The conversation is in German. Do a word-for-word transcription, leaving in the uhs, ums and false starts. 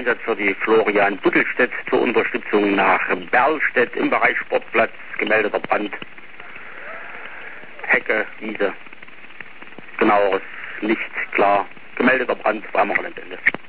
Einsatz für die Florian Buttelstedt zur Unterstützung nach Berlstedt im Bereich Sportplatz, gemeldeter Brand, Hecke, Wiese, genaueres nicht klar, gemeldeter Brand, Wochenende.